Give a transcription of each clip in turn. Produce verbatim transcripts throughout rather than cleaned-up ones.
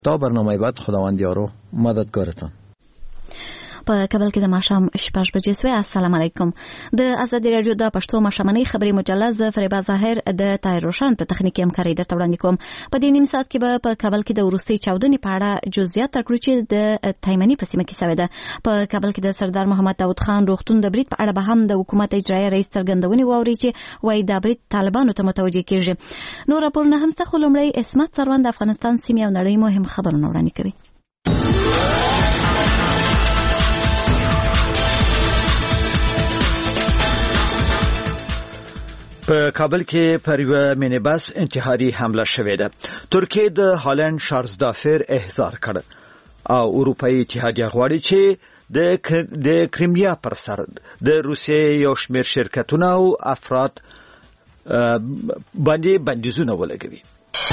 تا برنامه بعد خداوند یارو مددگارتان. په کابل کې د ماښام شپږ بجې سوې. السلام علیکم. د ازادي راډیو د پښتو ماښامنۍ خبري مجله ز فریبا ظاهر د طاهر روشن په تخنیکي همکارۍ درته وړاندې کوم. په دې نیم ساعت کې به په کابل کې د وروستۍ چاودنې په اړه جزئیات ترکړو چې د تایمني په سیمه کې شوې ده. په کابل کې د سردار محمد داود خان روغتون د برید په اړه به هم د حکومت اجرایي رئیس څرګندونې واوري چې وايي دا برید طالبانو ته متوجه کیږي. نور راپورونه هم سته، خو لومړی اسمت سروان د افغانستان سیمې او نړۍ مهم خبرونه وړاندې کوي. په کابل کې پر یو مینی بس انتحاري حمله شوې ده. ترکیه د هالند شارلزدافر احضار کړ او اروپאי اتحادیه غواړي چې د د کریمیا پر سر د روسیې یو شمېر شرکتونه او افراد باندې بندیزونه ولګوي.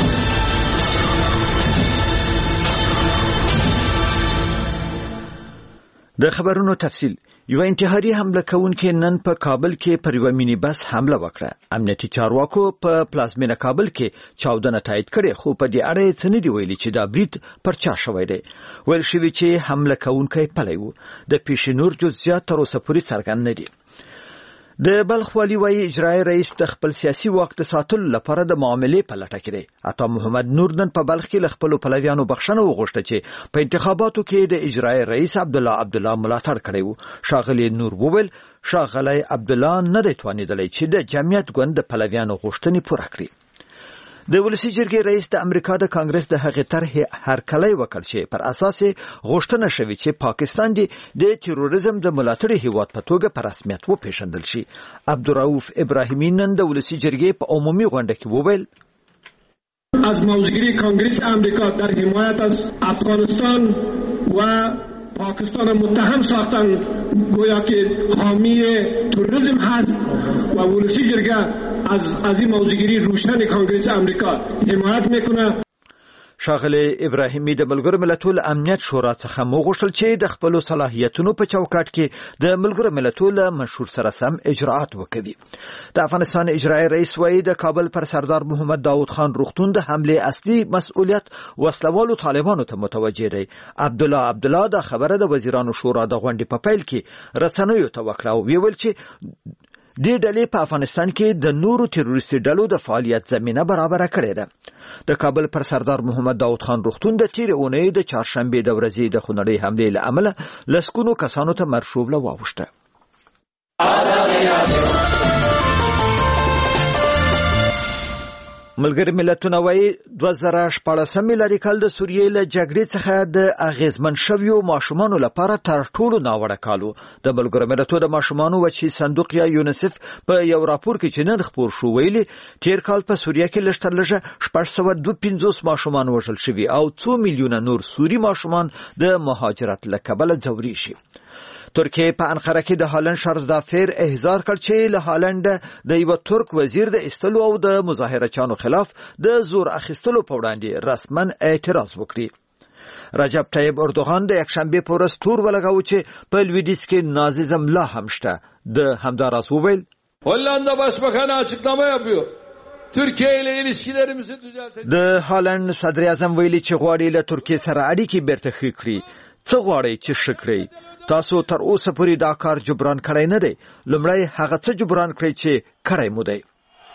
د خبرونو تفصیل. یو انتحاري حمله کوونکې نن په کابل کې پر یو مینی بس حمله وکړه. امنیتي چارواکو په پلازمینه کابل کې چاودنه تایید کړې، خو په دې اړه څه نه دی ویلي چې دا برید پر چا شوی دی. ویل شوی چې حمله کوونکی پلی و. د پیښې نور جزئیات تر اوسه پورې څرګند نه دي. د بلخ والي وايي اجرایي رئیس د خپل سیاسي واک د ساتلو لپاره د معاملې په لټه کې دی. عطا محمد نور نن په بلخ کې له خپلو پلویانو بخښنه وغوښته چې په انتخاباتو کې د اجرایي رئیس عبدالله عبدالله ملاتړ کړی و. ښاغلی نور وویل ښاغلی عبدالله نه دی توانېدلی چې د جمعیت ګوند د پلویانو غوښتنې پوره کړي. د ولسی جرګې رئیس د امریکا د کانګرس د هغې طرحې هرکلی وکړ چې پر اساس غوښتنه شوې چې پاکستان د تروریزم د ملاتړ هیواد په توګه په رسمیت وپېژندل شي. عبدالرؤف ابراهیمی نن د ولسی جرګې په عمومي غونډه کې وویل از موضوعگیری کانگریس امریکا در حمایت از افغانستان و پاکستان متهم ساختن گویا که حامی تروریسم هست و ولسی جرګه از از این موضوعگیری روشن کانگریس امریکا حمایت میکنه. ښاغلی ابراهیمی د ملګرو ملتونو امنیت شورا څخه وغوښتل چې د خپلو صلاحیتونو په چوکاټ کې د ملګرو ملتونو منشور سره سم اجراءات وکړي. د افغانستان اجرایي رئیس وايي د کابل پر سردار محمد داود خان روغتون د حمله اصلي مسؤلیت وسلوالو طالبانو ته متوجه دی. عبدالله عبدالله د خبره د وزیرانو شورا د غونډې په پیل کې رسنیو ته وکړه او ویل چې دې ډلې په افغانستان کې د نورو تروریستي ډلو د فعالیت زمینه برابره کړې ده. د کابل پر سردار محمد داود خان روغتون د تیرې اونۍ د چهارشنبې د ورځې د خونړۍ حملې له امله لسګونو کسانو ته مرشوبله واوښته. ملګری ملتونه وايي دوه زره شپاړسم میلادي کال د سوریې له جګړې څخه د اغیزمن شویو ماشومانو لپاره تر ټولو ناوړه کالو. د ملګرو ملتونو د ماشومانو وچی صندوق یا یونیسف په یو راپور کې چې نن خپور شو ویلي تیر کال په سوریه کې لږ تر لږه شپږ سوه دوه پنځوس ماشومان وژل شوي او څو میلیونه نور سوري ماشومان د مهاجرت له کبله ځوري شي. ترکیه په انقره کې د هالند شارلزدافر احضار کړ چې له هالند د یو ترک وزیر د استلو او د مظاهرچانو خلاف د زور اخیستلو په وړاندې رسما اعتراض وکړي. رجب طیب اردوغان د یکشنبه په ورځ تور ولګاوه چې په لویدیځ کې نازیزم لا هم شته. د همداراز وویل هولندا başbakanı açıklama yapıyor. Türkiye ile ilişkilerimizi düzelteceğiz. د هالند صدر اعظم ویلي چې غواړي له ترکیه سره اړیکې بیرته ښې کړي. څه غواړي چې ښه کړئ؟ تاسو تر اوسه پورې دا کار جبران کړی نه دی. لومړی هغه څه جبران کړئ چې کړی مو دی.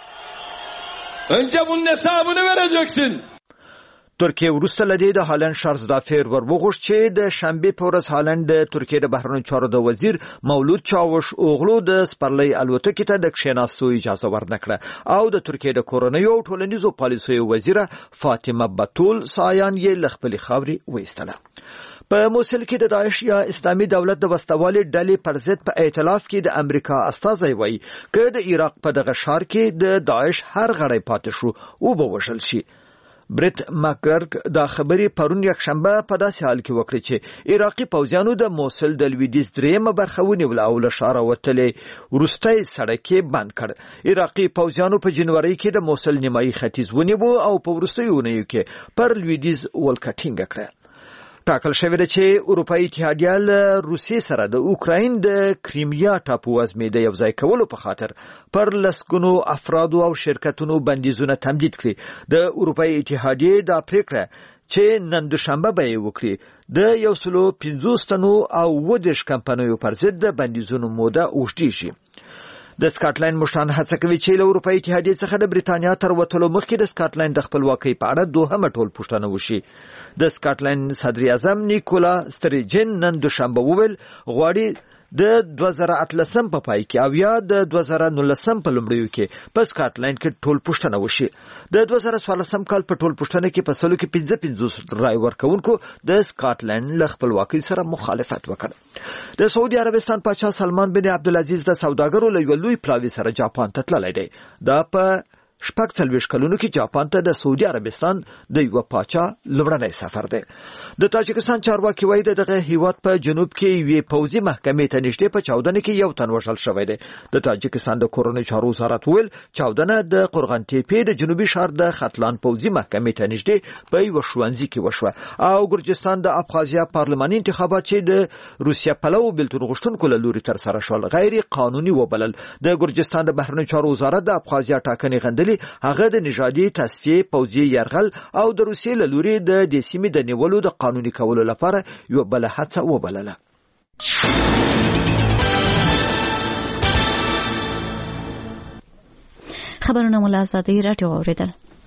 Önce bunun hesabını vereceksin. ترکیه وروسته له دې د هالند شارلزدافر ور وغوښت چې د شنبې په ورځ هالند د ترکیه د بهرنیو چارو د وزیر مولود چاوش اوغلو د سپرلۍ الوتکې ته د کښېناستو اجازه ورنکړه او د ترکیه د کورنیو او ټولنیزو پالیسیو وزیره فاطمه بتول سایان یې له خپلې خاورې وایستله. په موصل کې د داعش یا اسلامي دولت د وسوالې ډلې پر ضد په ائتلاف کې د امریکا استازی وایي که د عراق په دغه ښار کې د داعش هر غړی پاتې شو او به وژل شي. بریت ماکګرګ دا خبرې پرون یکشنبه په داسې حال کې وکړه چې عراقي پوځیانو د موصل د لویدیځ درېیمه برخه ونیوله او له ښاره وتلې وروستی سړک یې بند کړ. عراقي پوځیانو په جنوري کې د موصل نیمایي ختیځ ونیو او په وروستیو اونیو کې پر لویدیځ ولکه ټینګه کړه. ټاکل شوې ده چې اروپאי اتحادیه له روسیې سره د اوکراین د کریمیا ټاپو وزمې د یوځای کولو په خاطر پر لسګونو افرادو او شرکتونو بندیزونه تمدید کړي. د اروپאי اتحادیې دا پریکړه چې نن دوشنبه به یې وکړي. د یو سلو پنځوس تنو او اووه دېرش کمپنیو پر ضد د بندیزونو موده اوږدېږي. د سکاټلند مشران هڅه کوي چې له اروپایي اتحادیې څخه د بریتانیا تر وتلو مخکې د سکاټلند د خپلواکۍ په اړه دوهمه ټولپوښتنه وشي. د سکاټلند صدر اعظم نیکولا ستریجن نن دوشنبه وویل غواړي د دوه زره اتلسم په پای کې او یا د دوه زره نولسم په لومړیو کې په سکاټلند کې ټولپوښتنه وشي. د دوه زره څوارلسم کال په ټولپوښتنه کې په سلو کې پنځه پنځوس رای ورکوونکو د سکاټلند له خپلواکۍ سره مخالفت وکړ. د سعودي عربستان پاچا سلمان بن عبدالعزیز د سوداګرو له یو لوی پلاوي سره جاپان ته تللی دی. دا په شپږ څلوېښت کلونو کې جاپان ته د سعودي عربستان د یو پاچا لومړنی سفر دی. د تاجکستان چارواکي وایي دغه هیواد په جنوب کې یوې پوځي محکمې ته نږدې په چاودنه کې یو تن وژل شوی دی. د تاجکستان د کورنیو چارو وزارت ویل چاودنه د قرغان تیپې د جنوبي ښار د ختلان پوځي محکمې ته نږدې په یو ښوونځي کې وشوه. او ګرجستان د ابخازیا پارلماني انتخابات چې د روسیا پلو بلتون غوښتونکو له لوري تر سره شول غیر قانوني وبلل. د ګرجستان د بهرنیو چارو وزارت د ابخازیا ټاکنې غندلې هغه د نژادي تصفیې پوځي یرغل او د روسیې له لوري د دې سیمې د نیولو د قانوني کولو لپاره یو بل هڅه وبلله. خبرونه مو له آزادۍ راډیو اورېدل.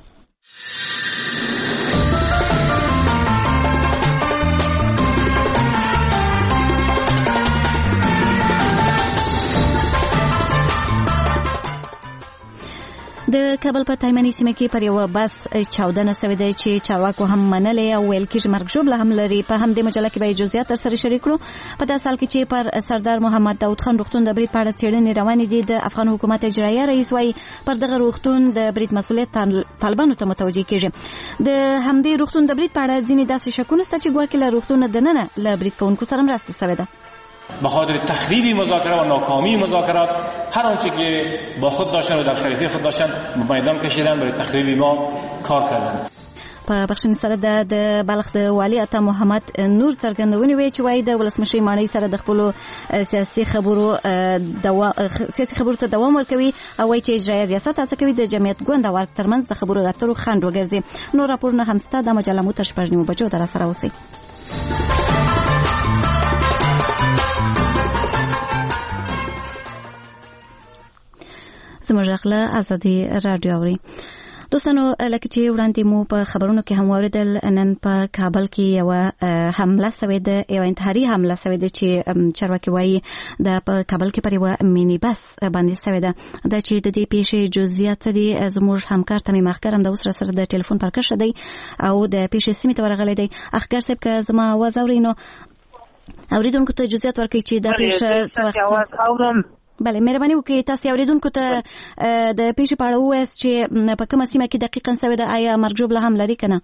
د کابل په تایمني سیمه کې پر یو بس چاودنه شوې ده چې چارواکو هم منلې او ویل کېږي مرګ ژوبله هم لري. په همدې مجله کې به جزئیات سره شریک کړو. په داسې حال کې چې پر سردار محمد داود خان روغتون د برید په اړه څېړنې روانې دي. د افغان حکومت اجرایه رئیس وايي پر دغه روغتون د برید مسؤلیت طالبانو ته متوجه کېږي. د همدې روغتون د برید په اړه ځینې داسې شکونه شته چې ګواکې له روغتون دننه له برید کوونکو سره مرسته شوې ده. به خاطر تخریب مذاکره و ناکامی مذاکرات هر آنچه که با خود داشتن و در خریده خود داشتن به میدان کشیدن برای تخریب ما کار کردن. په بخښنې سره د بلخ د والي عطا محمد نور څرګندونې وی چې وايي د ولسمشر ماڼۍ سره د خپل سیاسي خبرو دوام سیاسي خبرو ته دوام ورکوي او وايي چې اجرایي ریاست هڅه کوي د جمعیت ګوند او ترمنځ د خبرو اترو خنډ وګرځي. نور راپورونه هم ستا د مجله مو تر شپږ نیمو بجو در سره اوسئ. زموږ غلا آزادي رادیو اوري. دوستانو لکه چې وړاندې مو په خبرونو کې هم واوریدل نن په کابل کې یو حمله شوې ده یو انتحاري حمله شوې ده چې چارواکي وایي د په کابل کې پر یو مینی بس باندې شوې ده. دا چې د دې پیښې جزئیات دي زموږ همکار تمیم اخګر هم د اوس سره د ټلیفون پر کښ دی او د پیښې سیمې ته ورغلی دی. اخګر صاحب که زما आवाज اورئ نو اوریدونکو ته جزئیات ورکړئ چې دا پیښه څه وخت. بله مهرباني وکړئ تاسو اوریدونکو ته د پیښې په اړه ووایاست چې په کومه سیمه کې دقیقاً شوې ده آیا مرګ ژوبله هم لري که نه؟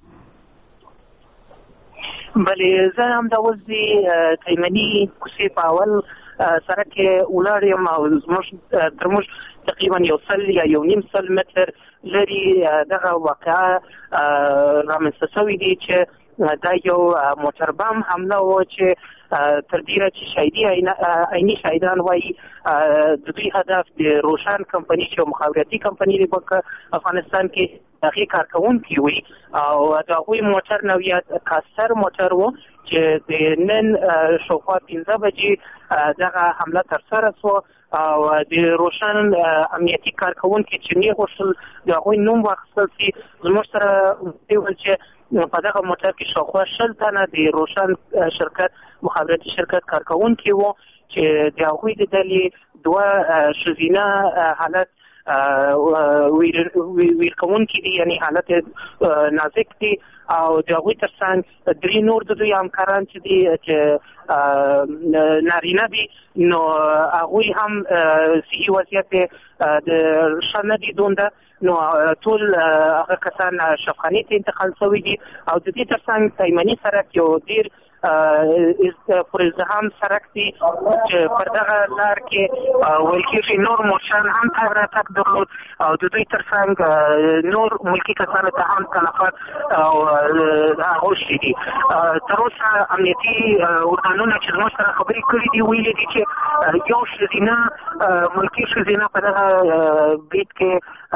بله زه همداوس د تایمني کوڅې په اول سړک کې ولاړ یم او زموږ تر موږ تقریبا یو سل یا یو نیم سل متر لرې دغه واقعه رامنځته شوې دي چې دا یو موټر بم حمله و چې تر ډیره چې شاهدي عیني شاهدان وایي د دوی هدف د روشن کمپنۍ چې مخابراتي کمپنۍ دی په افغانستان کې هغې کارکوونکي وي او د هغوی موټر نوعیت کاستر موټر و چې د نن شاوخوا پنځه بجې دغه حمله ترسره شوه او د روشن امنیتي کارکوونکي چې نه غوښتل د هغوی نوم واخیستل شي زموږ سره ویل چې په دغه موټر کې شاوخوا شل تنه د روشن شرکت مخابراتي شرکت کارکوونکي وو چې د هغوی د ډلې دوه ښځینه حالت ویر کوونکي دي یعنی حالت نازک دي او د هغوی تر څنګ درې نور د دوی همکاران چې دي چې نارینه دي نو هغوی هم صحي وضعیت د ښه نه دي دونده نو ټول هغه کسان شفاخانې ته انتقال شوي دي او د دې تر څنګ تایمني سړک یو ډېر پر ازدحام سړک دی چې پر دغه لار کې ویل کېږي نور موټران هم تګ راتګ درلود او د دوی تر څنګ نور ملکي کسانو ته هم تلفات او اوښتي دي. تر اوسه امنیتي ارګانونه چې زموږ سره خبرې کړې دي ویلي دي چې یو ښځینه ملکي ښځینه په دغه برید کې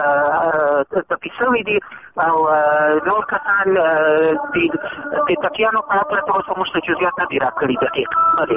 ټپي شوي دي او نور کسان د ټپیانو په هکله تر اوسه موږ ته جزیات نه دي راکړي دقیق.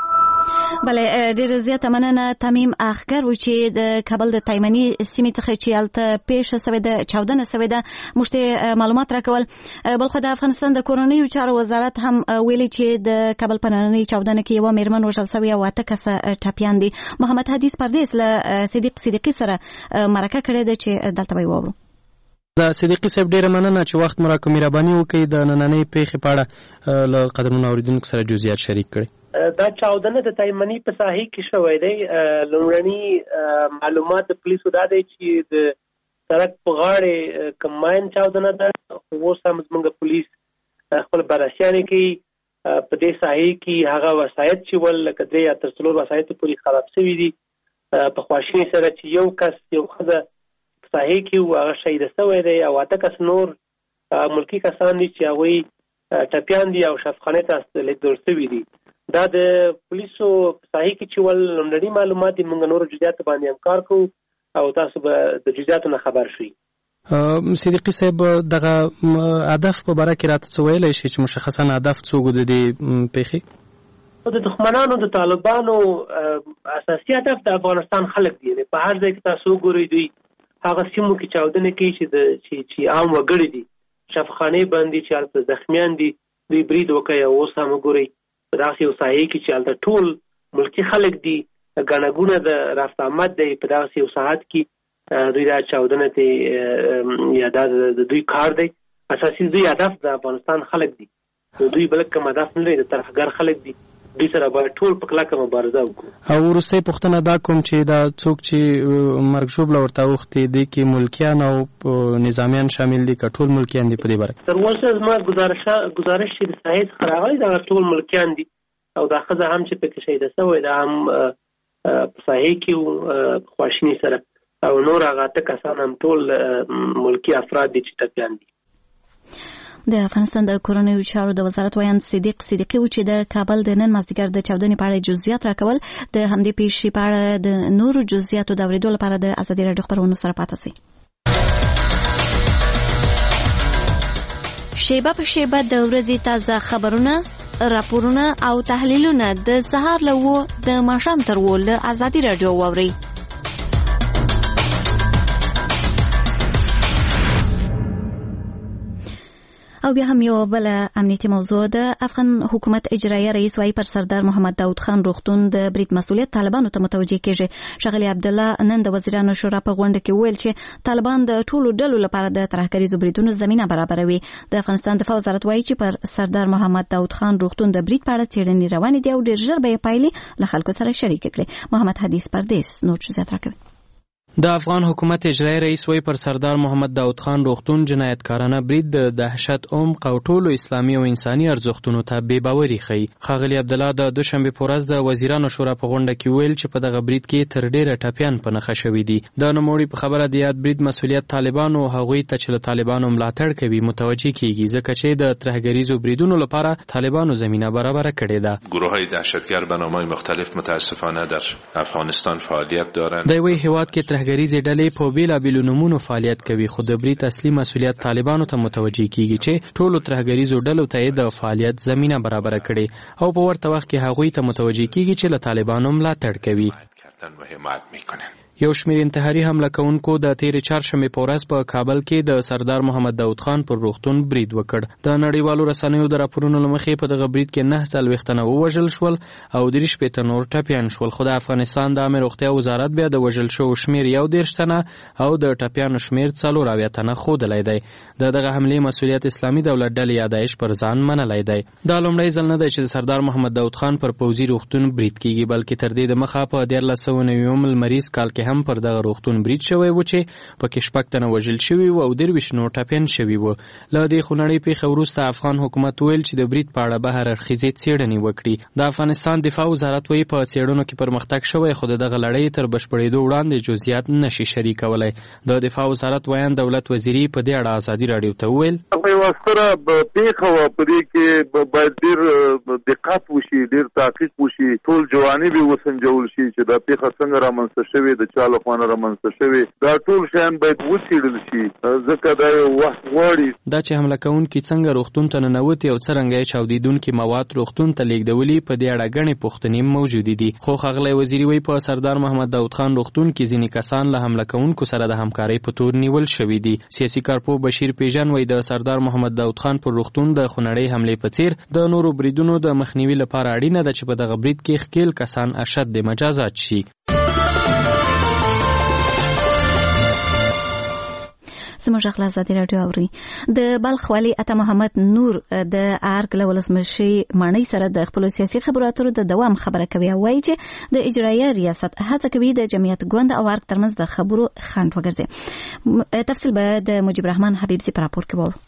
بله ډېره زیاته مننه. تمیم اخګر و چې د کابل د تایمني سیمې څخه چې هلته پیښه سوې ده چاودنه سوې ده موږ ته معلومات راکول. بلخو د افغانستان د کورنیو چارو وزارت هم ویلي چې د کابل په نننۍ چاودنه کې یوه مېرمن وژل سوې او اته کسه ټپیان دي. محمد حدیث پردیس له صدیق صدیقي سره مرکه کړې ده چې دلته به یې واورو. د صدیقي صاحب ډېره مننه چې وخت مو راکړ، مهرباني وکړئ د نننۍ پیښې په اړه له قدرمنو اورېدونکو سره جزئیات شریک کړئ. دا چاودنه د تایمني په ساحې کې شوی دی. لومړني معلومات د پولیسو دا دی چې د سړک په غاړې کماین چاودنه ده. اوس هم زموږ پولیس خپل بررسیانې کوي. په دې ساحې کې هغه وسایط چې ول لکه درې یا تر څلور وسایط پورې خراب شوي دي. په خواشینۍ سره چې یو کس یو ښځه په ساحې کې و هغه شهیده شوی دی او اته کس نور ملکي کسان دي چې هغوی ټپیان دي او شفاخانې ته لیږدول شوي دي. دا د پولیسو په ساحې کې چې ول لومړني معلومات دي، موږ نورو جزئیاتو باندې هم کار کوو او تاسو به د جزئیاتو نه خبر شئ. صدیقي صاحب دغه هدف په باره کې راته څه ویلی شي چې مشخصا هدف څوک د دې پیښې؟ د دښمنانو د طالبانو اساسي هدف د افغانستان خلک دي. په هر ځای کې تاسو وګورئ دوی هغه سیمو کې چاودنې کوي چې د چې عام وګړي دي، شفاخانې باندې چې هلته زخمیان دي دوی برید وکړي. او اوس هم وګورئ په دغسې یو ساحې کې چې هلته ټول ملکي خلک دي، ګڼه ګوڼه د رفت آمد دی په دغسې یو ساحت کې دوی دا چاودنه ته یا دا د دوی کار دی. اساسي دوی هدف د افغانستان خلک دي. دوی بل کوم هدف نه لري، د ترهګر خلک دي. دوی سره باید ټول په کلکه مبارزه وکړو. او وروستۍ پوښتنه دا کوم چې دا څوک چې مرګ ژوبله ورته اوښتې دي کې ملکیان او نظامیان شامل دي که ټول ملکیان دي په دې باره؟ تر اوسه زما ګزارش چې د ساحې څخه راغلی دغه ټول ملکیان دي او دا ښځه هم چې پکې شهیده شوې ده هم په ساحې کې وو په خواشینۍ سره او نور هغه اته کسان هم ټول ملکي افراد دي چې ټپیان دي. د افغانستان د کورنیو چارو د وزارت ویاند صدیق صدیقي و چې د کابل د نن مازدیګر د چاودنې په اړه جزئیات راکول. د همدې پیښې په اړه د نورو جزئیاتو د اورېدو لپاره د ازادي راډیو خپرونو سره پاتې شئ. شیبه په شیبه د ورځې تازه خبرونه، راپورونه او تحلیلونه د سهار له اوو د ماښام تر اوو له ازادي راډیو واورئ. او بیا هم یو بل امنیتي موضوع د افغان حکومت اجرایي رئیس وايي پر سردار محمد داود خان روغتون د برید مسؤلیت طالبانو ته متوجه کیږي. ښاغلي عبدالله نن د وزیرانو شورا په غونډه کې ویل چې طالبان د ټولو ډلو لپاره د ترهګریزو بریدونو زمینه برابروي. د افغانستان دفاع وزارت وايي چې پر سردار محمد داود خان روغتون د برید په اړه څېړنې روانې دي او ډېر ژر به یې پایلې له خلکو سره شریک کړي. محمد حدیث پردیس نور جزئیات راکوي. د افغان حکومت اجرایي رئیس وی پر سردار محمد داود خان روغتون جنایتکارانه برید د دهشت عمق او ټولو اسلامي او انساني ارزښتونو ته بې باوري ښیي. ښاغلي عبدالله د دوشنبې په ورځ د وزیرانو شورا په غونډه کې ویل چې په دغه برید کې تر ډېره ټپیان په نښه شوي دي. د نوموړي په خبره د یاد برید مسؤلیت طالبانو هغوی ته چې له طالبانو ملاتړ کوي متوجه کیږي، ځکه چې د ترهګریزو بریدونو لپاره طالبانو زمینه برابره کړې ده. گروه‌های دهشتگر به نام‌های مختلف متاسفانه در افغانستان فعالیت دارند. د یوې هیواد کې ترهګریزې ډلې په بیلابیلو نومونو فعالیت کوي، خو د برید اصلي مسؤلیت طالبانو ته متوجه کیږي چې ټولو ترهګریزو ډلو ته د فعالیت زمینه برابره کړي او په ورته وخت کې هغوی ته متوجه کیږي چې له طالبانو ملاتړ کوي. یو شمېر انتحاري حمله کوونکو د تېرې چهارشنبې په ورځ په کابل کې د سردار محمد داود خان پر روغتون برید وکړ. د نړیوالو رسنیو د راپورونو له مخې په دغه برید کې نهه څلوېښت تنه ووژل شول او درې شپېته نور ټپیان شول، خو د افغانستان د عامه روغتیا وزارت بیا د وژل شوو شمېر یو دېرش تنه او د ټپیانو شمېر څلور اویا تنه ښودلی دی. د دغه حملې مسؤلیت اسلامي دولت ډلې یا داعش پر ځان منلی دی. دا لومړی ځل نه دی چې د سردار محمد داود خان پر پوځي روغتون برید کیږي، بلکې تر دې دمخه په دیارلس سوه نوي لمریز کال کې هم پر دغه روغتون برید شوی و چې پکې شپږ تنه وژل شوي و او درویشت نور ټپیان شوي و. له دې خونړۍ پیښې وروسته افغان حکومت ویل چې د برید په اړه به هر اړخیزې څېړنې وکړي. د افغانستان دفاع وزارت وایي په څېړنو کې پرمختګ شوی خو د دغه لړۍ تر بشپړېدو وړاندې جزئیات نشي شریکولی. د دفاع وزارت ویان دولت وزیري په دې اړه ازادي راډیو ته وویل یوه ستره پیښه وه، په دې کې باید ډېر دقت وشي، ډېر تحقیق وشي، ټول جوانب یې وسنجول شي چې دا پیښه څنګه رامنځته شوې، د چا لخوا نه رامنځته شوې. دا ټول شیان باید وڅېړل شي ځکه دا یو وخت غواړي. دا چې حمله کوونکي څنګه روغتون ته ننوتي او څرنګه یې چاودېدونکي مواد روغتون ته لېږدولي په دې اړه ګڼې پوښتنې موجودې دي. خو ښاغلی وزیري وایي په سردار محمد داود خان روغتون کې ځینې کسان له حمله کوونکو سره د همکارۍ په تور نیول شوي دي. سیاسي کارپوه بشیر پیژن وایي د سردار محمد داود خان پر روغتون د خونړۍ حملې په څیر د نورو بریدونو د مخنیوي لپاره اړینه ده چې په دغه برید کې ښکېل کسان اشد مجازات شي. زموږ غږ له ازادي راډیو اوري. د بلخ والي عطا محمد نور د ارګ له ولسمشر ماڼۍ سره د خپلو سیاسي خبرو اترو د دوام خبره کوي او وایي چې د اجرایه ریاست هڅه کوي د جمعیت ګوند او ارګ ترمنځ د خبرو خنډ وګرځي. تفصیل به د مجيب الرحمن حبیبزي په راپور کې وورو.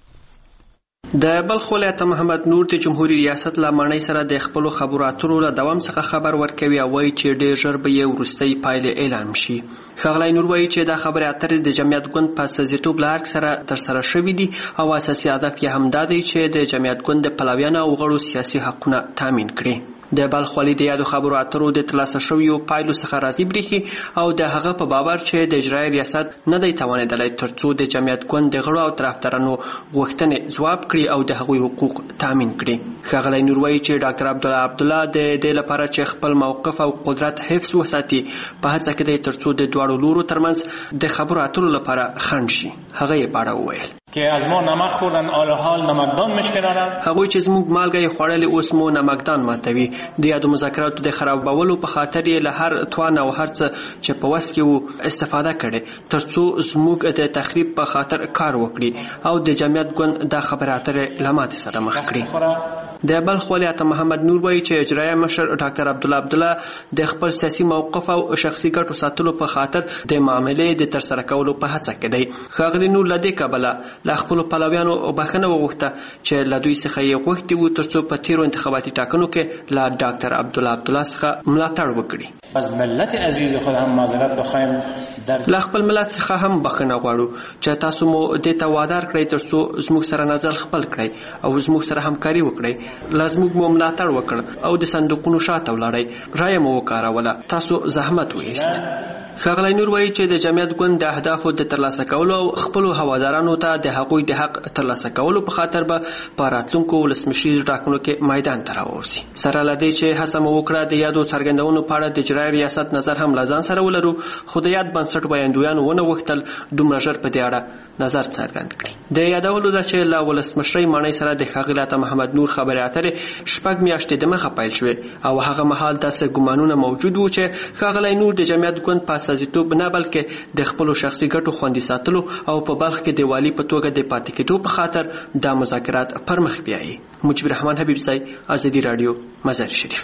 د بلخ والي عطا محمد نور د جمهوریت ریاست له ماڼۍ سره د خپلو خبرو اترو له دوام څخه خبر ورکوي او وایي چې ډېر ژر به یې وروستۍ پایلې اعلان شي. ښاغلی نور وایي چې دا خبرې اترې د جمعیت ګوند په استازیتوب له ارګ سره ترسره شوي دي او اساسي هدف یې همدا دی چې د جمعیت ګوند د پلویانو او غړو سیاسي حقونه تامین کړي. د بلخ والي د یادو خبرو اترو د ترلاسه شویو پایلو څخه راضي برېښي او د هغه په باور چې د اجرایي ریاست نه دی توانېدلی ترڅو د جمعیت ګوند د غړو او طرفدارانو غوښتنې ځواب کړي او د هغوی حقوق تامین کړي. ښاغلی نور وایي چې ډاکټر عبدالله عبدالله د دې لپاره چې خپل موقف او قدرت حفظ وساتي په هڅه کې دی ترڅو د دواړو لورو ترمنځ د خبرو اترو لپاره خنډ شي. هغه یې په اړه وویل که از ما نمک خوردن حال حال نمکدان مشکنن. هغوی چې زموږ مالګه یې خوړلې اوس مو نمکدان ماتوي. د یادو مذاکراتو د خرابولو په خاطر یې له هر توان او هر څه چې په وس کې وو استفاده کړې ترڅو زموږ د تخریب په خاطر کار وکړي او د جمعیت ګوند دا خبره اترې له ماتې سره مخ کړي. د بلخ والي عطا محمد نور وایي چې اجرایه مشر ډاکټر عبدالله عبدالله د خپل سیاسي موقف او شخصي ګټو ساتلو په خاطر د معاملې د ترسره کولو په هڅه کې دی. ښاغلي نور له دې کبله له خپلو پلویانو بخښنه وغوښته چې له دوی څخه یې غوښتي وو ترڅو په تیرو انتخاباتي ټاکنو کې له ډاکټر عبدالله عبدالله څخه ملاتړ وکړي. از ملت عزیز خود هم معذرت بخوایم در له خپل ملت څخه هم بخښنه غواړو چې تاسو مو دې ته وادار کړئ ترڅو زموږ سره نظر خپل کړئ او زموږ سره همکاري وکړئ. لازموږ مو ملاتړ وکړ او د صندوقونو شاته ولاړئ، رایه مو وکاروله، تاسو زحمت وایست. ښاغلی نور وایي چې د جمعیت ګوند د اهدافو د ترلاسه کولو او خپلو هوادارانو ته د هغوی د حق ترلاسه کولو په خاطر به په راتلونکو ولسمشري ټاکنو کې میدان ته راووځي. سره له دې چې هڅه مو وکړه د یادو څرګندونو په اړه د اجرایي ریاست نظر هم له ځان سره ولرو، خو د یاد بنسټ ویاندویانو ونه غوښتل دومره ژر په دې اړه نظر څرګند کړي. د یادولو ده چې له ولسمشرۍ ماڼۍ سره د ښاغلي عطا محمد نور خبرې اترې شپږ میاشتې دمخه پیل شوې او هغه مهال داسې ګمانونه موجود وو چې ښاغلی نور د جمعیت ګوند په استازیتوب نه بلکې د خپلو شخصي ګټو خوندي ساتلو او په بلخ کې د والي په توګه د پاتې کېدو په خاطر دا مذاکرات پر مخ بیایي. مجيب الرحمن حبیبزی، ازادي راډیو، مزار شریف.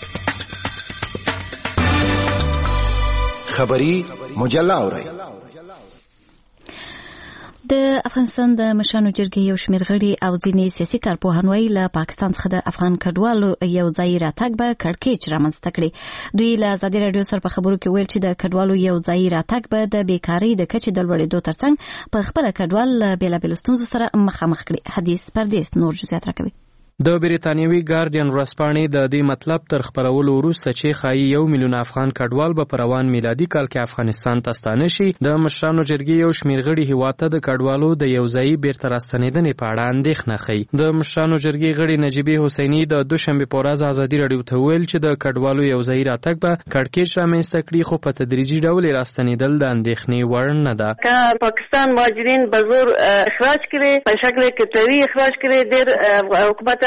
خبری مجله اورئ. د افغانستان د مشرانو جرګې یو شمېر غړي او ځینې سیاسي کارپوهان وایي له پاکستان څخه د افغان کډوالو یو ځایي راتګ به کړکېچ رامنځته کړي. دوی له ازادي راډیو سره په خبرو کې ویل چې د کډوالو یو ځایي راتګ به د بیکارۍ د کچې د لوړېدو ترڅنګ په خپله کډوال له بېلابېلو ستونزو سره مخامخ کړي. حدیث پردیس نور جزئیات راکوي. د بریتانیوي ګارډین ورځپاڼې د دې مطلب تر خپرولو وروسته چې ښایي یو میلیون افغان کډوال به په روان میلادي کال کې افغانستان ته ستانه شي، د مشرانو جرګې یو شمېر غړي هېواد ته د کډوالو د یو ځایي بیرته راستنېدنې په اړه اندېښنه ښیي. د مشرانو جرګې غړي نجیبې حسیني د دوشنبې په ورځ ازادي راډیو ته وویل چې د کډوالو یو ځایي راتګ به کړکېچ رامنځته کړي، خو په تدریجي ډول یې راستنېدل د اندېښنې وړ نه ده. که پاکستان مهاجرین به زور اخراج کړي، په شکل کتوي اخراج کړي، ډېر حکومت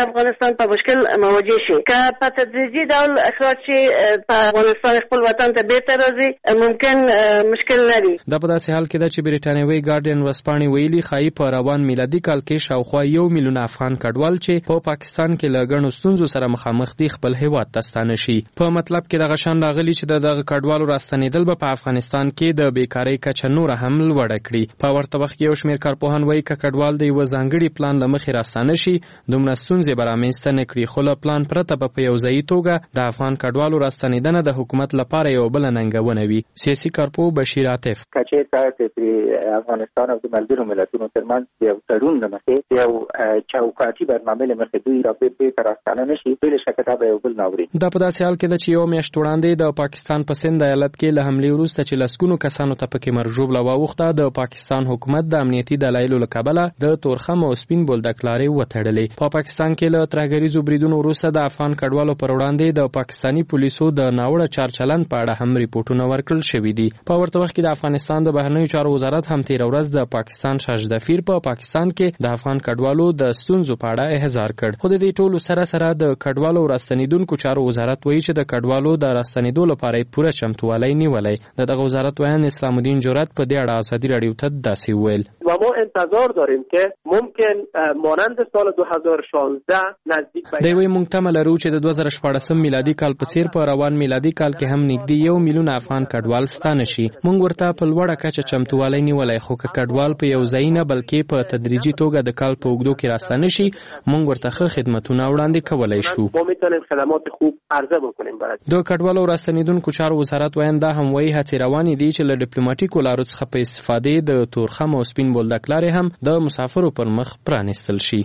افغانستان په مشکل مواجه شي که په تدریجي ډول اخراج شي په افغانستان خپل وطن ته بیرته راځي ممکن مشکل نه وي. دا په داسې حال کې ده چې بریټانیوي ګارډین ورځپاڼې ویلي ښایي په روان میلادي کال کې شاوخوا یو میلیون افغان کډوال چې په پاکستان کې له ګڼو ستونزو سره مخامخ دي خپل هیواد ته ستانه شي. په مطلب کې دغه شان راغلي چې د دغه کډوالو راستنېدل به په افغانستان کې د بیکارۍ کچه نوره هم لوړه کړي. په ورته وخت کې یو شمېر کارپوهان وایي که کډوال د یوه ځانګړي پلان له مخې راستانه شي دومره ستونزې به رامنځته نه کړي، خو له پلان پرته به په یوځایي توګه د افغان کډوالو راستنېدنه د حکومت لپاره یو بله ننګونه وي. سیاسي کارپوه بشیر عاطف که چېرته د افغانستان او د ملګرو ملتونو ترمنځ یو تړون له مخې یو چوکاټي برنامه له مخې دوی را بیرته راستانه نه شي بله شکه دا به یو بل ناورین. دا په داسې حال کې ده چې یو میاشت وړاندې د پاکستان په سند ایالت کې له حملې وروسته چې لسګونو کسانو ته پکې مرجوبله واوښته د پاکستان حکومت د امنیتي دلایلو له کبله د تورخم او سپین بولدک لارې وتړلې. په پاکستان کې له ترهګریزو بریدونو وروسته د افغان کډوالو پر وړاندې د پاکستاني پولیسو د ناوړه چارچلند په اړه هم ریپورټونه ورکړل شوي دي. په ورته وخت کې د افغانستان د بهرنیو چارو وزارت هم تېره ورځ د پاکستان شاهدفیر په پا پاکستان کې د افغان کډوالو د ستونزو په اړه احضار کړ. خو د دې ټولو سره سره د کډوالو راستنېدونکو چارو وزارت وایي چې د کډوالو د راستنېدو لپاره پوره چمتووالی نیولی. د دغه وزارت ویان اسلام الدین جرأت په دې اړه ازادي راډیو ته داسې وویل: و ما انتظار داریم که ممکن مانند سال دو هزار و شانزده نزدیک به دوی مونږ تمه لرو چې د دوه زره شپاړسم میلادي کال په څیر په روان میلادي کال کې هم نږدې یو میلیون افغان کډوال ستانه شي. مونږ ورته په لوړه کچه چمتووالی نیولی، خو که کډوال په یو ځای نه بلکې په تدریجي توګه د کال په اوږدو کې راستانه شي مونږ ورته ښه خدمتونه وړاندې کولی شو. ما میتونیم خدمات خوب عرضه بکنیم برای د کډوالو راستنېدونکو چارو وزارت ویان دا هم وایي هڅې روانې دي چې له ډیپلوماټیکو لارو څخه په استفادې د تورخم او سپین بولدک لارې هم د مسافرو پر مخ پرانیستل شي.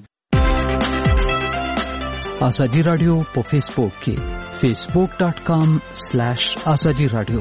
ازادي رادیو په فیسبوک کې فیسبوک ډاٹ کام سلیش ازادي رادیو.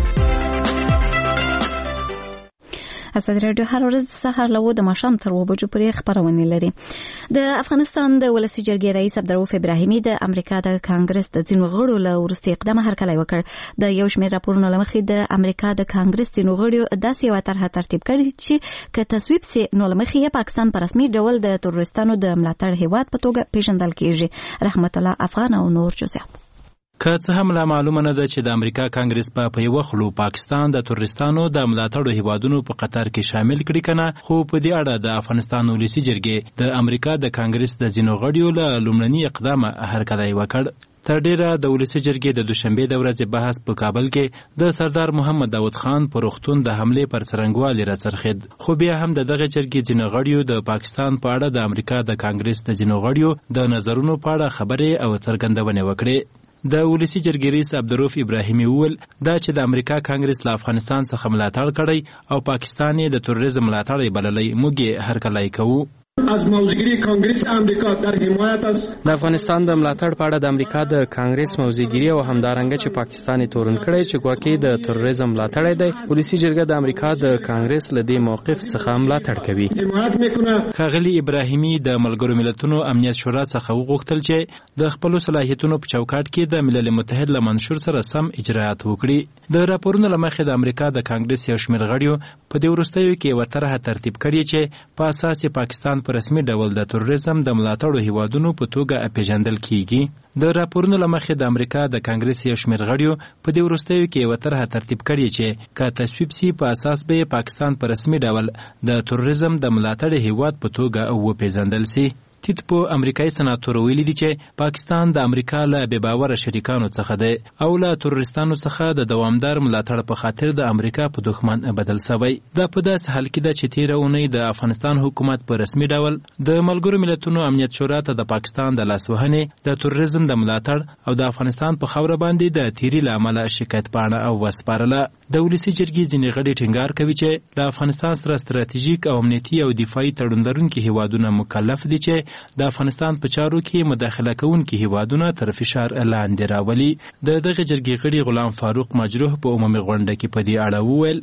ازادي رادیو هر ورځ سهار له د ماښام تر اوه بجو پورې خپرونې لري. د افغانستان د ولسي جرګې رئیس عبدالرؤف ابراهیمي د امریکا د کانګرس د ځینو غړو له وروستي اقدامه هرکلی وکړ. د یو شمېر راپورونو له مخې د امریکا د کانګرس ځینو غړو داسې یوه طرحه ترتیب کړې چې که تصویب سي نو له مخې یې پاکستان په رسمي ډول د تروریستانو د ملاتړ هیواد په توګه پیژندل کیږي. رحمت الله افغان او نور جزئیات. که څه هم لا معلومه نه ده چې د امریکا کانګرس په په یو خلو پاکستان د تروریستانو د ملاتړو هیوادونو په قطار کې شامل کړي کنه، خو په دې اړه د افغانستان ولسي جرګې د امریکا د کانګرس د ځینو غړیو له لومړني اقدامه هرکلی وکړ. تر ډیره د ولسي جرګې د دوشنبې د ورځې بحث په کابل کې د سردار محمد داود خان په روغتون د حملې پر څرنګوالي راڅرخېد، خو بیا هم د دغه جرګې ځینو غړیو د پاکستان په اړه د امریکا د کانګرس د ځینو غړیو د نظرونو په اړه خبرې او څرګندونې وکړې. د ولسي جرګې رئیس عبدالرؤف ابراهیمي وویل دا چې د امریکا کانګرس له افغانستان څخه ملاتړ کړی او پاکستان یې د تروریزم ملاتړی بللی، موږ یې هرکلی کوو. از موضوعگیری کانگریس امریکا در حمایت است. د افغانستان د ملاتړ په اړه د امریکا د کانګرس موضوعګیری او همدارنګه چې پاکستان یې تورن کړی چې ګواکې د تروریزم ملاتړی دی، ولسي جرګه د امریکا د کانګرس له دې موقف څخه ملاتړ کوي. ښاغلي ابراهیمي د ملګرو ملتونو امنیت شورا څخه وغوښتل چې د خپلو صلاحیتونو په چوکاټ کې د ملل متحد له منشور سره سم اجراات وکړي. د راپورونو له مخې د امریکا د کانګرس یو شمېر غړیو په دې وروستیو کې یوه طرحه ترتیب کړې چې په اساس یې پاکستان په رسمي ډول د تروریزم د ملاتړو هیوادونو په توګه پیژندل کیږي. د راپورونو له مخې د امریکا د کانګرس یو شمېر غړیو په دې وروستیو کې یوه طرحه ترتیب کړې چې که تصویب سي په اساس به پاکستان په رسمي ډول د تروریزم د ملاتړ هیواد په توګه وپیژندل سي. تیت په امریکایي سناتور ویلي دي چې پاکستان د امریکا له بې باوره شریکانو څخه دی او له تروریستانو څخه د دوامدار ملاتړ په خاطر د امریکا په دښمن بدل شوی. دا په داسې حال کې ده چې تېره اونۍ د افغانستان حکومت په رسمي ډول د ملګرو ملتونو امنیت شورا ته د پاکستان د لاسوهنې د تروریزم د ملاتړ او د افغانستان په خاوره باندې د تیري له امله شکایت پاڼه او وسپارله. د ولسي جرګې ځینې غړي ټینګار کوي چې له افغانستان سره ستراتیژیک او امنیتي او دفاعي تړون لرونکي هیوادونه مکلف دي چې د افغانستان په چارو کې مداخله کوونکي هیوادونه تر فشار لاندې راولي. د دغه جرګې غړي غلام فاروق مجروح په عمومي غونډه کې په دې اړه وویل: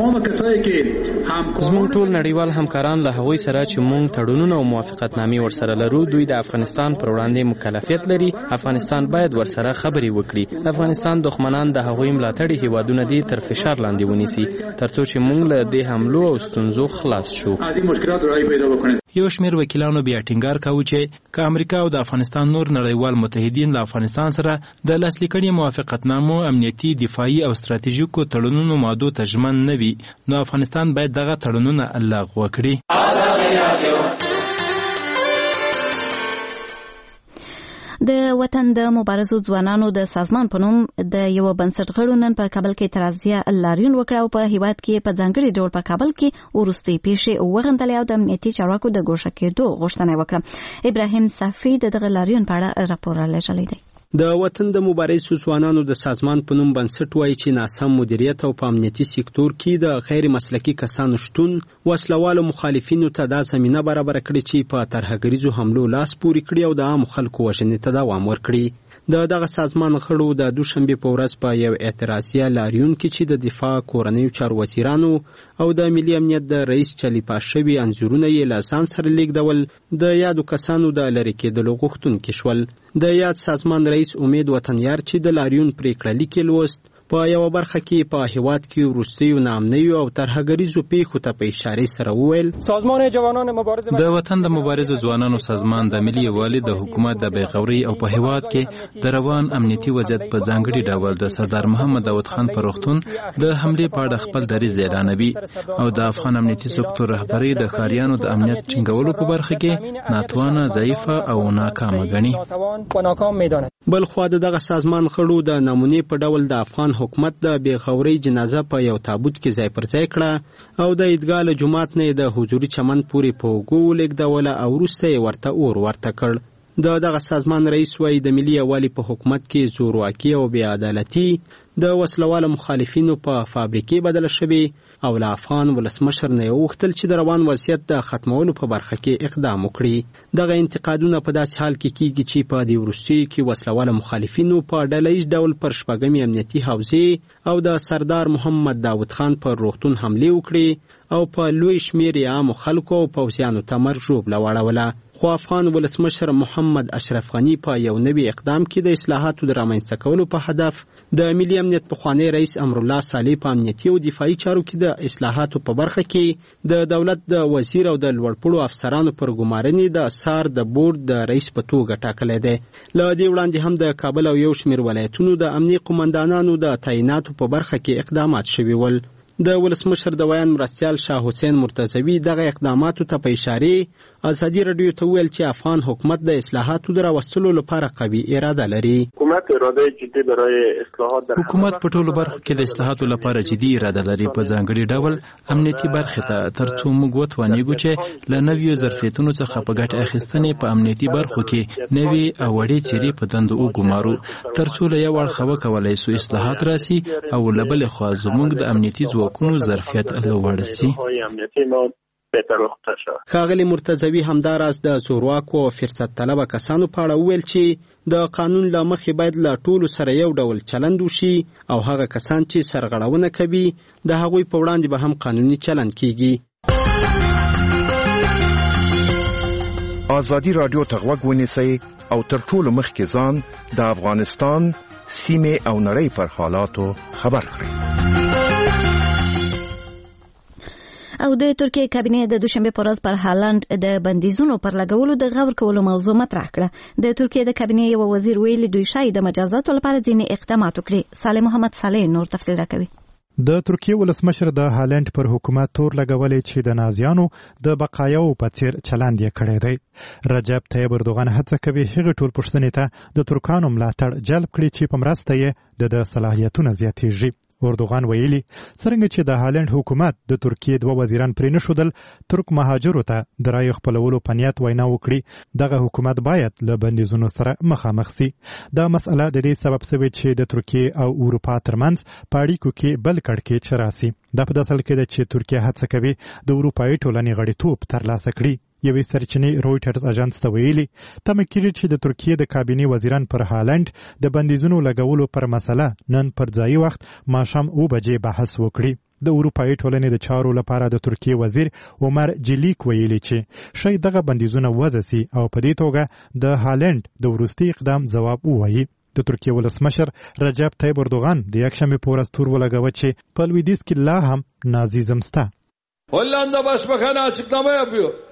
زموږ ټول نړیوال همکاران له هغوی سره چې موږ تړونونه او موافقتنامې ورسره لرو دوی د افغانستان پر وړاندې مکلفیت لري. افغانستان باید ورسره خبرې وکړي. افغانستان دښمنان د هغوی ملاتړي هیوادونه دي تر فشار لاندې ونیسي ترڅو چې موږ له دې حملو او ستونزو خلاص شو. یو شمېر وکیلانو بیا ټینګار ورکاوه چې که امریکا او د افغانستان نور نړیوال متحدین له افغانستان سره د لاسلیکړې موافقتنامو امنیتي دفاعي او ستراتیژیکو تړونونو مادو ته ژمن نه وي نو افغانستان باید دغه تړونونه لغوه کړي. د وطن د مبارزو ځوانانو د سازمان په نوم د یو بنسټغړو نن په کابل کې اعتراضیه لاریون وکړ او په هیواد کې په ځانګړي ډول په کابل کې وروستي پیښې وغندلې او د امنیتي چارواکو د ګوښه کېدو غوښتنه وکړه. ابراهیم صافي دغه لاریون په اړه راپور رالیږلی دی. د وطن د مبارزو ځوانانو د سازمان په نوم بنسټ وایي چې ناسم مدیریت او په امنیتي سکتور کې د غیر مسلکي کسانو شتون وسلوالو مخالفینو ته دا زمینه برابر کړي چې په ترهګریزو حملو لاس پورې کړي او د عام خلکو وژنې ته دوام ورکړي. د دغه سازمان غړو د دوشنبه په ورځ په یو اعتراضیه لاریون کې چې د دفاع کورنیو چارو وزیرانو او د ملي امنیت د رئیس چلیپا شوی انځورونه یې له ځان سره لیږدول د یادو کسانو د لری کېدلو غوښتونکي شول. د یاد سازمان رئیس امید وطنیار چې د لاریون پریکړه لیکل وست په یو برخه کې په هیواد کې وروستیو نامنیو او ترهګریزو پیښو ته په اشاره سره وویل سازمان جوانان مبارزه د وطن د مبارزو ځوانانو سازمان د ملي یووالي د حکومت د بیغوري او په هیواد کې د روان امنیتي وضعیت په ځانګړي ډول د سردار محمد داود خان پر روغتون د حمله په اړه خپل دریځ اعلانوي او د افغان امنیتي سکتور رهبری د خاریانو د امنیت ټینګولو په برخه کې ناتوانه ضعیفه او ناکامه ګڼي. بل خو دغه سازمان خړو د نمونې په ډول د افغان حکومت د بیغوري جنازه په یو تابوت کې ځای پر ځای کړه او د عیدګاه له جومات نه د حضوري چمن پورې په اوږو لیږدوله او وروسته یې ورته اور ورته کړ. د دغه سازمان رئیس وایي د ملي یووالي په حکومت کې زورواکي او بې عدالتي د وسلوالو مخالفینو په فابریکې بدله شوې او له افغان ولسمشر نه وغوښتل چې د روان وضعیت د ختمولو په برخه کې اقدام وکړي. دغه انتقادونه په داسې حال کې کیږي چې په دې وروستیو کې وسلوال مخالفینو په ډلهییز ډول پر شپږمې امنیتي حوزې او د سردار محمد داود خان پر روغتون حملې وکړي او په لوی شمېر عامو خلکو او پوځیانو ته مرګ ژوبله واړوله. خو افغان ولسمشر محمد اشرف غنی په یو نوي اقدام کې د اصلاحاتو د رامنځته کولو په هدف د ملي امنیت پخوانی رئیس امرالله صالح په امنیتي او دفاعي چارو کې د اصلاحاتو په برخه کې د دولت د وزیر او د لوړپوړو افسرانو پر ګمارنې د سار د بورډ د رئیس په توګه ټاکلی دی. له دې وړاندې هم د کابل او یو شمېر ولایتونو د امنیي قمندانانو د تعیناتو په برخه کې اقدامات شوي ول. د ولسمشر د ویان مرستیال شاه حسین مرتضوی دغه اقداماتو ته په اشاره ازادي رادیو ته ویل چې افغان حکومت د اصلاحاتو د راوستلو لپاره قوي اراده لري. حکومت اراده جدي برای اصلاحات در حکومت په ټولو برخو کې د اصلاحاتو لپاره جدي اراده لري په ځانګړي ډول امنیتي برخه ته ترڅو موږ وتوانیږو چې له نویو ظرفیتونو څخه په ګټه اخیستنې په امنیتي برخو کې نوي او وړې څیرې په دندو وګمارو ترڅو له یو اړخه وکولای سو اصلاحات راسي او له بلې خوا زموږ د امنیتي ځواکونو ظرفیت لوړ سي. ښاغلي مرتضوی همداراز د زورواکو او فرصت طلبه کسانو په اړه وویل چې د قانون له مخې باید له ټولو سره یو ډول چلند وشي او هغه کسان چې سرغړونه کوي د هغوی په وړاندې به هم قانوني چلند کیږي. ازادي رادیو ته غوږ ونیسئ او تر ټولو مخکې ځان د افغانستان سیمې او نړۍ پر حالاتو خبر کړئ. او د ترکیه کابینه د دوشنبه پر ورځ پر هالند د بندیزونو پر لګولو د غور کولو موضوع مطرح کړه. د ترکیه د کابینه یو وزیر ویلي دوی شاید د مجازاتو لپاره ځینې اقدامات وکړي. صالح محمد صالح نور تفصیل راکوي. د ترکیه ولسمشر د هالند پر حکومت تور لګولې چې د نازیانو د بقایاو په څیر چلند یې کړی دی. رجب طیب اردوغان هڅه کوي هغه ټول پښتنې ته د ترکانو ملاتړ جلب کړي چې په مرسته یې د صلاحیتونو زیاتېږي. اردوغان ویلي څرنګه چې د هالند حکومت د ترکیه دوه وزیران پرې نشودل ترک مهاجرو ته د رایو خپلولو په نیت وینا وکړي دغه حکومت باید له بندیزونو سره مخامخ سي. دا مسله د دې سبب شوې چې د ترکیه او اروپا ترمنځ په اړیکو کې بل کړکېچ راسي. دا په داسې حال کې ده چې ترکیه هڅه کوي د اروپایي ټولنې غړیتوب ترلاسه کړي. یوې سرچینې رویټرز اژانس ته ویلي تمه کېږي چې د ترکیه د کابینې وزیران پر هالند د بندیزونو لګولو پر مسله نن پر ځایي وخت ماښام اوه بجې بحث وکړي. د اروپایي ټولنې د چارو لپاره د ترکیه وزیر عمر جلیک ویلي چې شاید دغه بندیزونه وضع سي او په دې توګه د هالند د وروستي اقدام ځواب ووایي. د ترکیه ولسمشر رجب طیب اردوغان د یکشنبه په ورځ تور ولګاوه چې په لویدیځ کې لا هم نازیزم شته. هلند başbakanı açıklama yapıyor.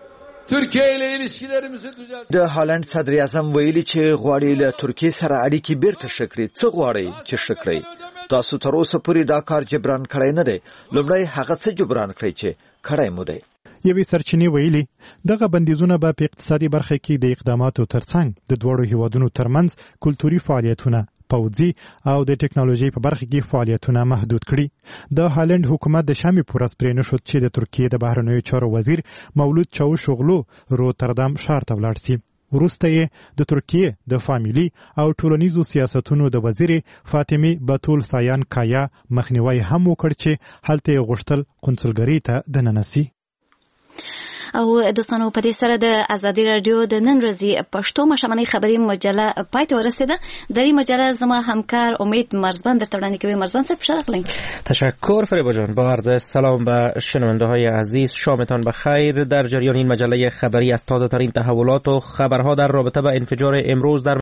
Türkiye ile ilişkilerimizi düzeltmek. د هالند صدر اعظم ویلي چې غواړي له ترکیې سره اړیکې بیرته ښه کړي. څه غواړي چې ښه کړي؟ تاسو تر اوسه پورې دا کار جبران کړی نه دی. لومړی هغه څه جبران کړی چې کړی مو دی. یوې سرچینې ویلي دغه بندیزونه به په اقتصادي برخه کې د اقداماتو ترڅنګ د دوړو هیوادونو ترمنځ کلتوري فعالیتونه، پوځي او د ټکنالوژي په برخه کې فعالیتونه محدود کړي. د هالند حکومت د شامي پورس پرې نه شو چې د ترکیې د بهرنیو چارو وزیر مولود چاوشوغلو روتردام ښار ته ولاړ شي. وروسته یې د ترکیې د فامیلی او ټولنیزو سیاستونو د وزیر فاطمه بتول سایان کایا مخنیوي هم وکړ چې هلته غوښتل قونسلګری ته دننسي. او دوستانو په دې سره د ازادي رادیو د نن ورځې پښتو مشمنۍ خبري مجله پای ته ورسیده. د دې مجله زما همکار امید مرزبان در وړاندې کوي. مرزبان صاحب شرقلین. تشکر فریبا جان. با عرض سلام به شنونده های عزیز، شامتان بخیر. در جریان این مجله خبری از تازه ترین تحولات و خبرها در رابطه با انفجار امروز در